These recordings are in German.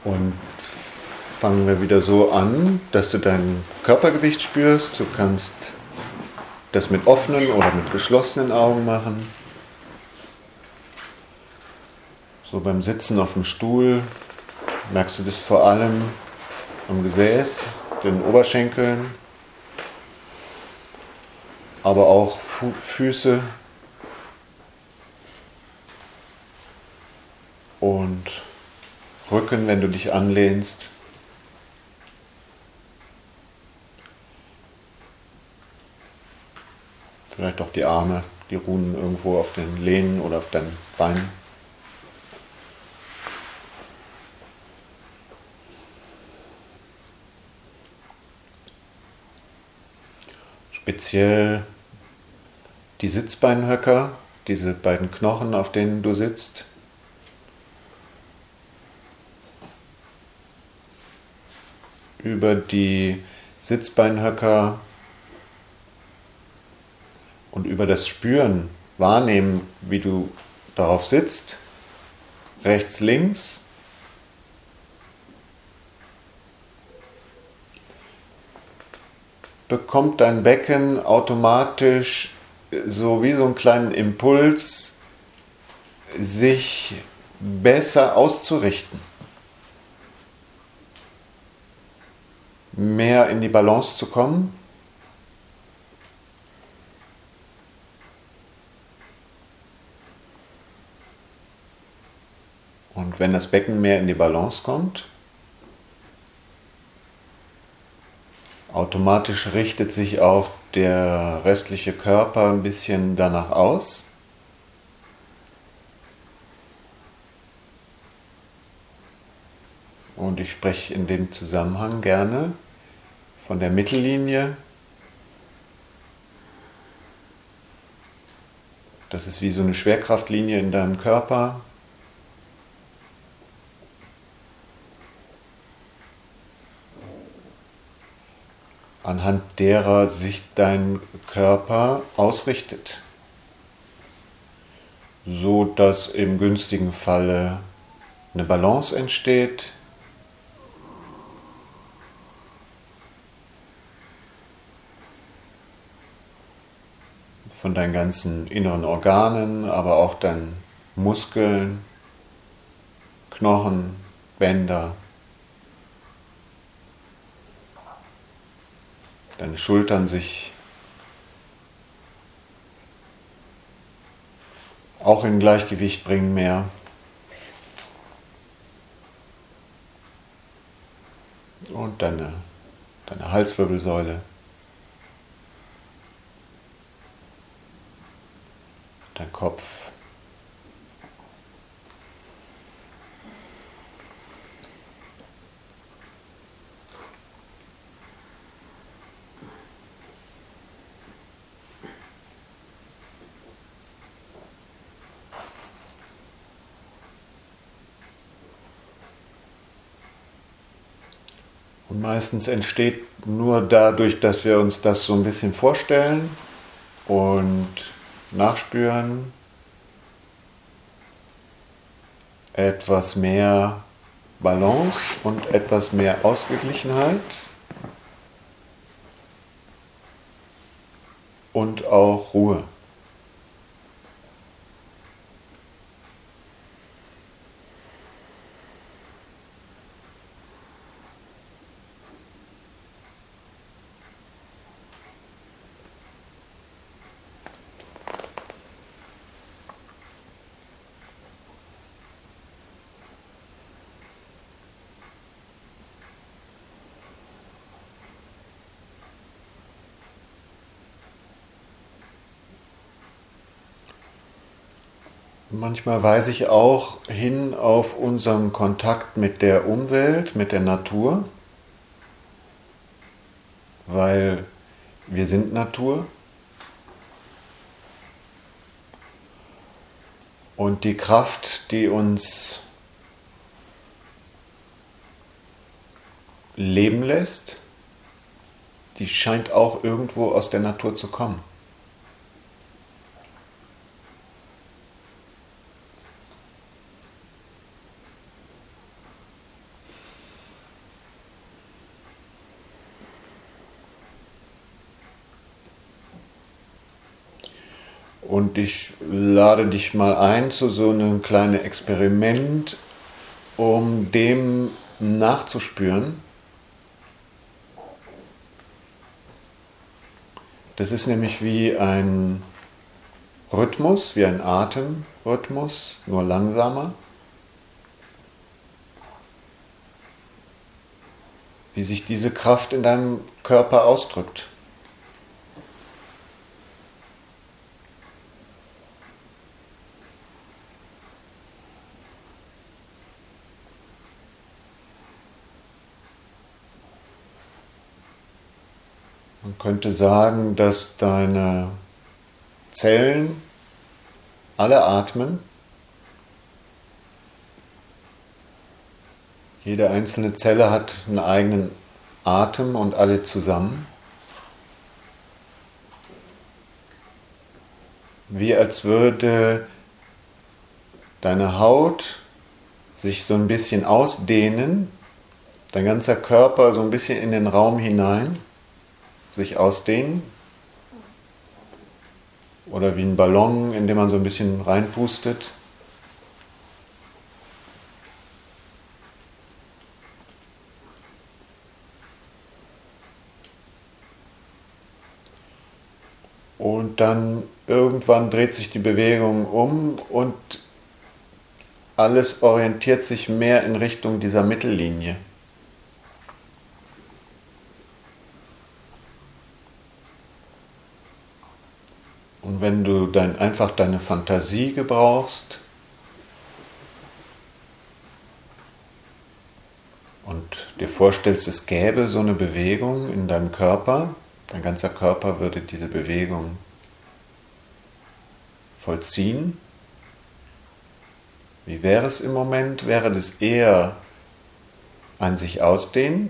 Und fangen wir wieder so an, dass du dein Körpergewicht spürst. Du kannst das mit offenen oder mit geschlossenen Augen machen. So beim Sitzen auf dem Stuhl merkst du das vor allem am Gesäß, den Oberschenkeln, aber auch Füße und Rücken, wenn du dich anlehnst. Vielleicht auch die Arme, die ruhen irgendwo auf den Lehnen oder auf deinen Beinen. Speziell die Sitzbeinhöcker, diese beiden Knochen, auf denen du sitzt. Über die Sitzbeinhöcker und über das Spüren wahrnehmen, wie du darauf sitzt, rechts, links, bekommt dein Becken automatisch so wie so einen kleinen Impuls, sich besser auszurichten, mehr in die Balance zu kommen. Und wenn das Becken mehr in die Balance kommt, automatisch richtet sich auch der restliche Körper ein bisschen danach aus. Und ich spreche in dem Zusammenhang gerne von der Mittellinie. Das ist wie so eine Schwerkraftlinie in deinem Körper. Anhand derer sich dein Körper ausrichtet, so dass im günstigen Falle eine Balance entsteht, von deinen ganzen inneren Organen, aber auch deinen Muskeln, Knochen, Bänder, deine Schultern sich auch in Gleichgewicht bringen mehr. Und deine Halswirbelsäule, dein Kopf. Und meistens entsteht nur dadurch, dass wir uns das so ein bisschen vorstellen und nachspüren, etwas mehr Balance und etwas mehr Ausgeglichenheit und auch Ruhe. Manchmal weise ich auch hin auf unseren Kontakt mit der Umwelt, mit der Natur, weil wir sind Natur und die Kraft, die uns leben lässt, die scheint auch irgendwo aus der Natur zu kommen. Und ich lade dich mal ein zu so einem kleinen Experiment, um dem nachzuspüren. Das ist nämlich wie ein Rhythmus, wie ein Atemrhythmus, nur langsamer. Wie sich diese Kraft in deinem Körper ausdrückt. Man könnte sagen, dass deine Zellen alle atmen. Jede einzelne Zelle hat einen eigenen Atem und alle zusammen. Wie als würde deine Haut sich so ein bisschen ausdehnen, dein ganzer Körper so ein bisschen in den Raum hinein, sich ausdehnen. Oder wie ein Ballon, in den man so ein bisschen reinpustet. Und dann irgendwann dreht sich die Bewegung um und alles orientiert sich mehr in Richtung dieser Mittellinie. Und wenn du dann einfach deine Fantasie gebrauchst und dir vorstellst, es gäbe so eine Bewegung in deinem Körper, dein ganzer Körper würde diese Bewegung vollziehen. Wie wäre es im Moment? Wäre das eher ein sich ausdehnen?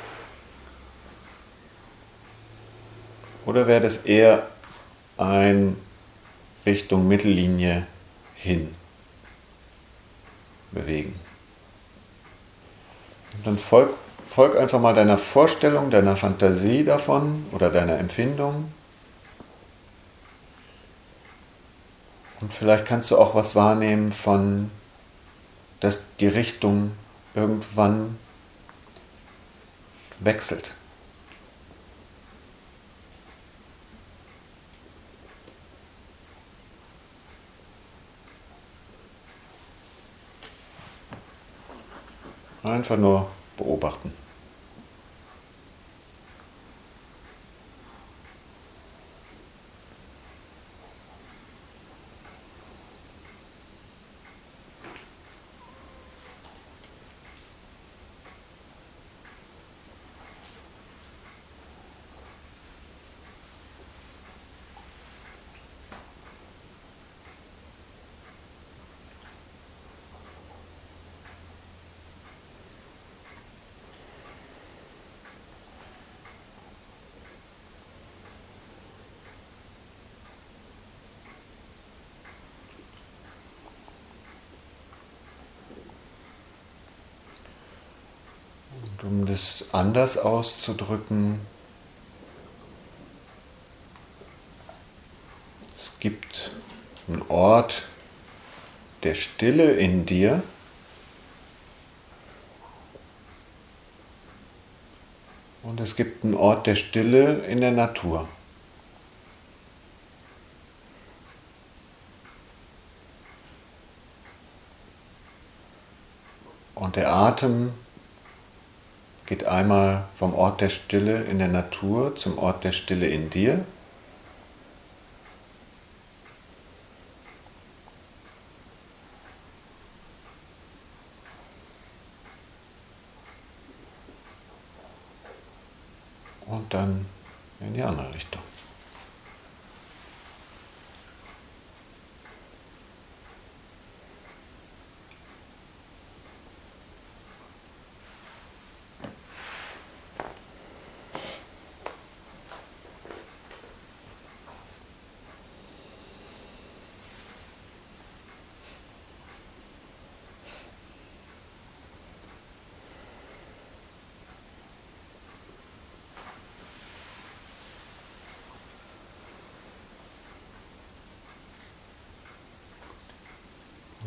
Oder wäre das eher ein Richtung Mittellinie hin bewegen? Und dann folg einfach mal deiner Vorstellung, deiner Fantasie davon oder deiner Empfindung. Und vielleicht kannst du auch was wahrnehmen von, dass die Richtung irgendwann wechselt. Einfach nur beobachten. Und um das anders auszudrücken, es gibt einen Ort der Stille in dir, und es gibt einen Ort der Stille in der Natur. Und der Atem geht einmal vom Ort der Stille in der Natur zum Ort der Stille in dir. Und dann in die andere Richtung.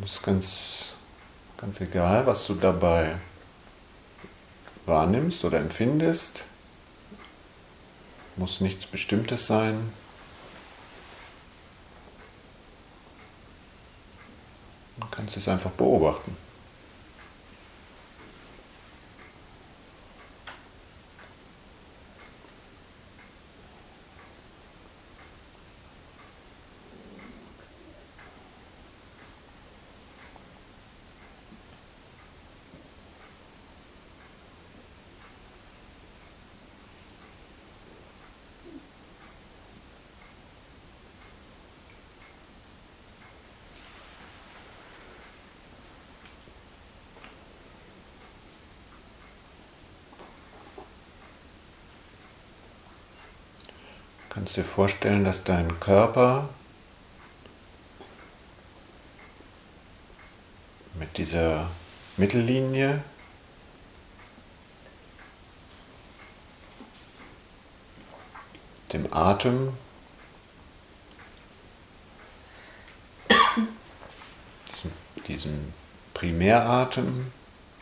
ist ganz egal, was du dabei wahrnimmst oder empfindest. Muss nichts Bestimmtes sein. Du kannst es einfach beobachten. Du kannst dir vorstellen, dass dein Körper mit dieser Mittellinie dem Atem, diesem Primäratem,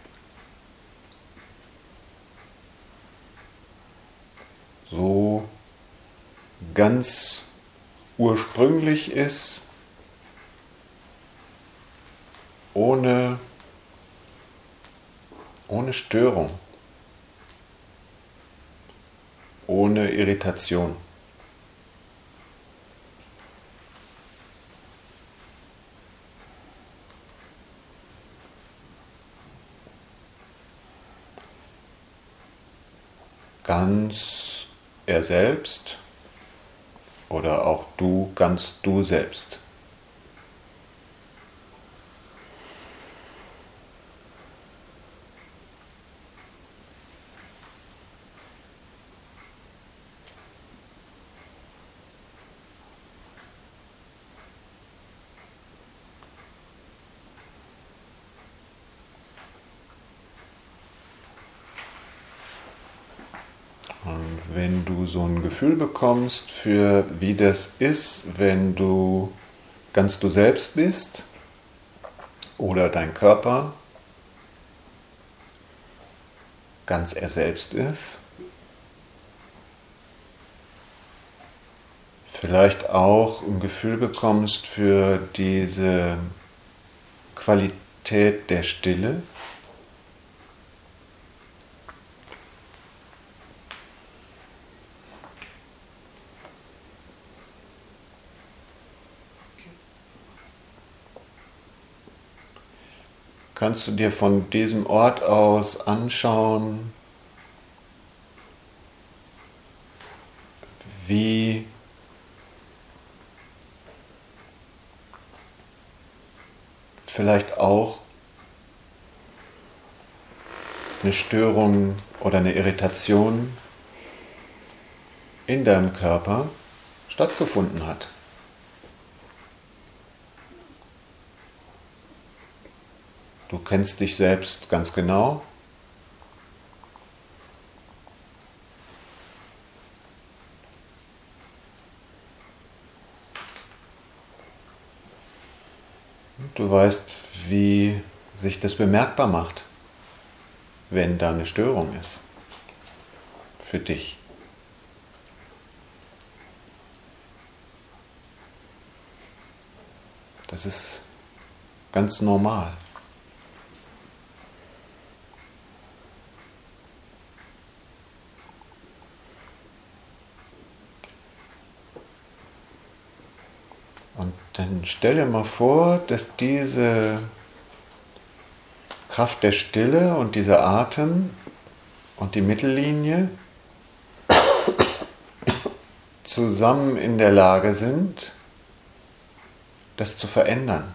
so ganz ursprünglich ist, ohne Störung, ohne Irritation. Ganz er selbst oder auch du ganz du selbst. Und wenn du so ein Gefühl bekommst für wie das ist, wenn du ganz du selbst bist oder dein Körper ganz er selbst ist, vielleicht auch ein Gefühl bekommst für diese Qualität der Stille, kannst du dir von diesem Ort aus anschauen, wie vielleicht auch eine Störung oder eine Irritation in deinem Körper stattgefunden hat. Du kennst dich selbst ganz genau. Du weißt, wie sich das bemerkbar macht, wenn da eine Störung ist. Für dich. Das ist ganz normal. Und dann stell dir mal vor, dass diese Kraft der Stille und dieser Atem und die Mittellinie zusammen in der Lage sind, das zu verändern.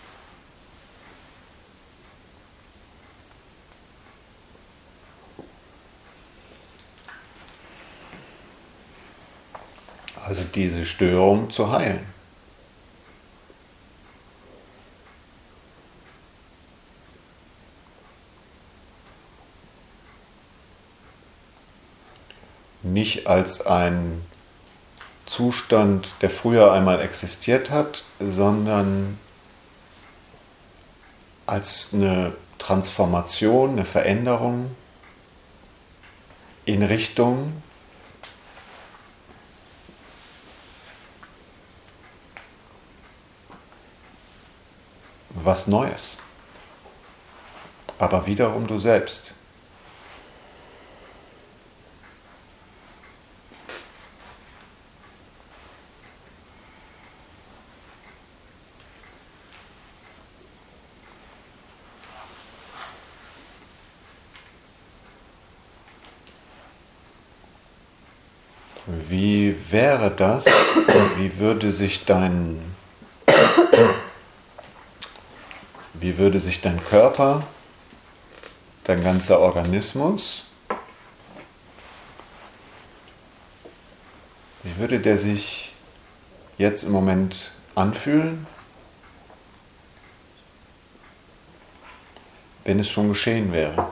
Also diese Störung zu heilen. Nicht als ein Zustand, der früher einmal existiert hat, sondern als eine Transformation, eine Veränderung in Richtung was Neues. Aber wiederum du selbst. Wie wäre das? Wie würde sich dein Körper, dein ganzer Organismus, wie würde der sich jetzt im Moment anfühlen, wenn es schon geschehen wäre?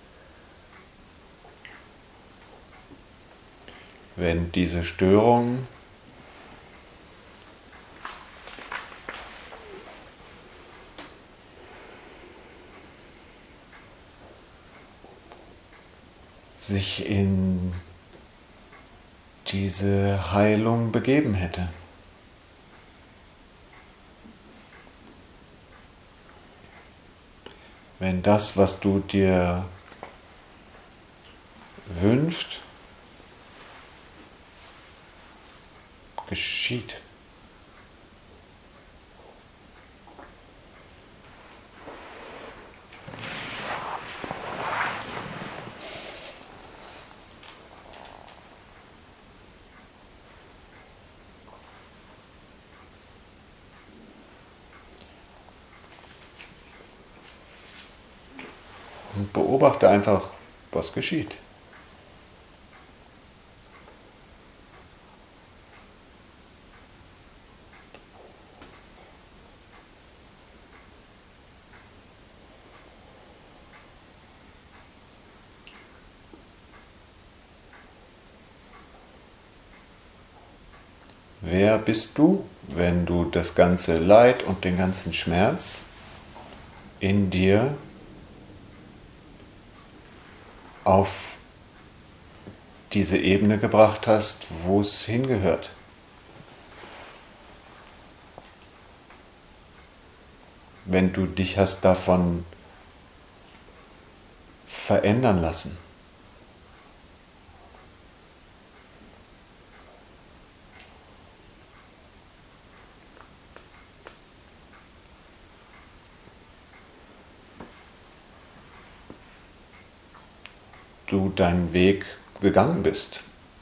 Wenn diese Störung sich in diese Heilung begeben hätte. Wenn das, was du dir wünschst, geschieht. Und beobachte einfach, was geschieht. Wer bist du, wenn du das ganze Leid und den ganzen Schmerz in dir auf diese Ebene gebracht hast, wo es hingehört? Wenn du dich hast davon verändern lassen. Du deinen Weg gegangen bist.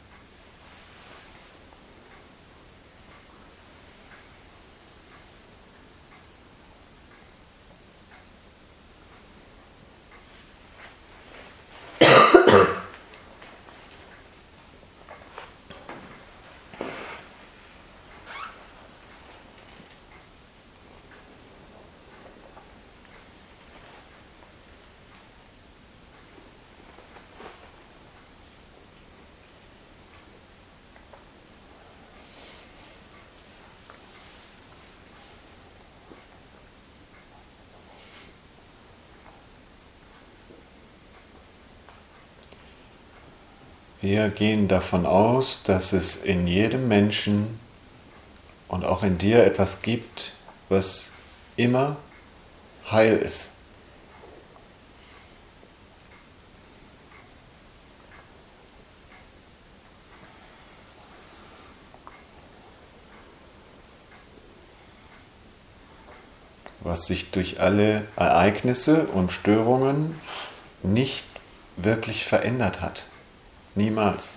Wir gehen davon aus, dass es in jedem Menschen und auch in dir etwas gibt, was immer heil ist. Was sich durch alle Ereignisse und Störungen nicht wirklich verändert hat. Niemals.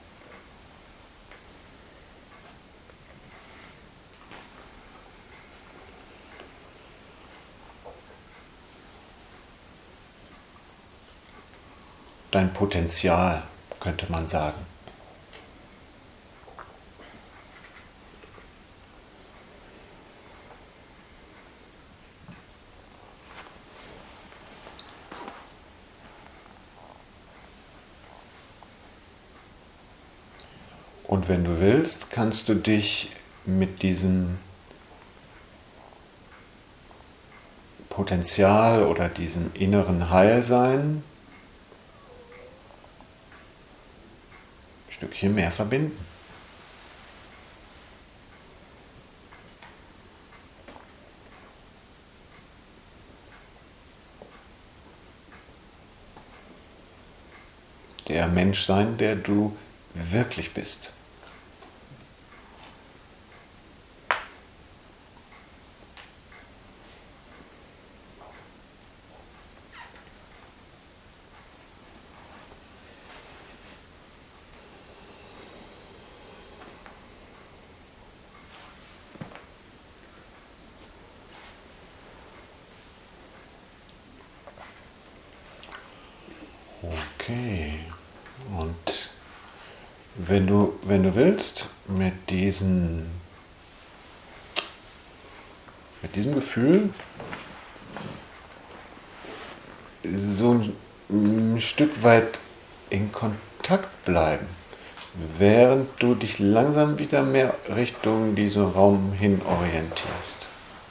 Dein Potenzial, könnte man sagen. Und wenn du willst, kannst du dich mit diesem Potenzial oder diesem inneren Heilsein ein Stückchen mehr verbinden. Der Mensch sein, der du wirklich bist. Okay. Und wenn du willst, mit diesem Gefühl so ein Stück weit in Kontakt bleiben, während du dich langsam wieder mehr Richtung diesen Raum hin orientierst.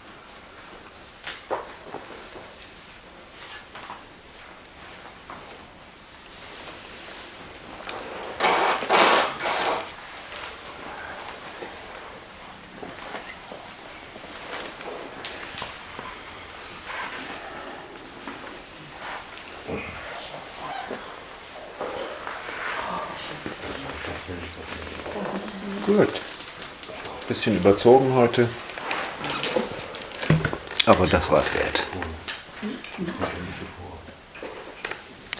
Gut. Bisschen überzogen heute. Aber das war's wert.